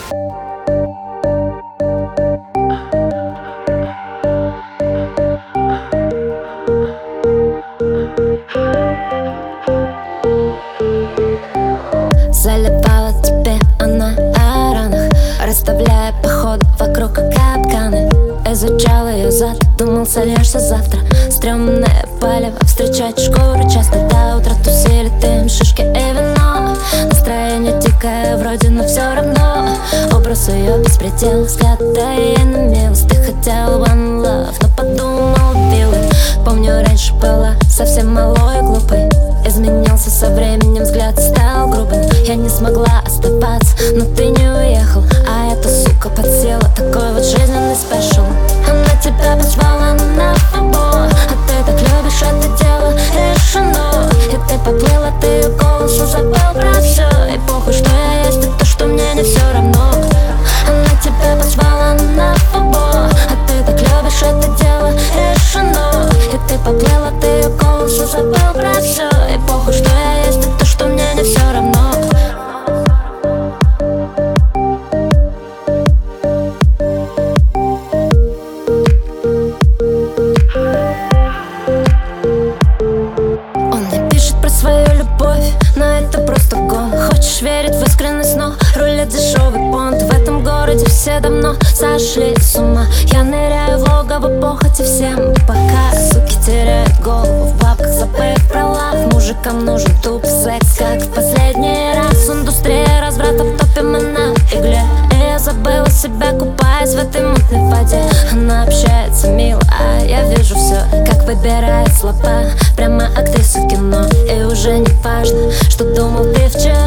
Заливала тебе она о ранах, расставляя походы вокруг капканы. Изучал ее зад, думал, сольешься завтра. Стремное палево, встречать шкуры часто до утра. Тусили дым, шишки и вино. Настроение дикое вроде, но все равно. Образ ее беспредел, взгляд, да и на милость. Ты хотел one love, но подумал белый. Помню, раньше была совсем малой и глупой. Изменился со временем, взгляд стал грубым. Я не смогла оставаться, но ты не уехал. А эта сука подсела, такой вот жизненный спешл. Она тебя позвала на футбол, а ты так любишь это дело, решено. И ты поплыла, ты ее голос забыл про все. И похуй, что я есть, и то, что мне не все равно. Она тебя позвала на футбол, а ты так любишь это дело, решено. И ты поплыла, ты ее голос забыл про все. И похуй, что я есть, и то, что мне не все равно. Он не пишет про свою любовь, но это просто гон. Хочешь верить в искренность, но рулит дешевый понт. В этом городе все давно сошли с ума. Я ныряю в логово похоти всем пока. Суки теряют голову в бабках, забыв про лав. Мужикам нужен туп секс, как в последний раз. Индустрия разврата в топе, мы на игле. И я забыла себя, купаясь в этой мутной воде. Она общается мило, а я вижу все, как выбирает слова. Прямо актриса в кино. И уже не важно, что думал ты вчера.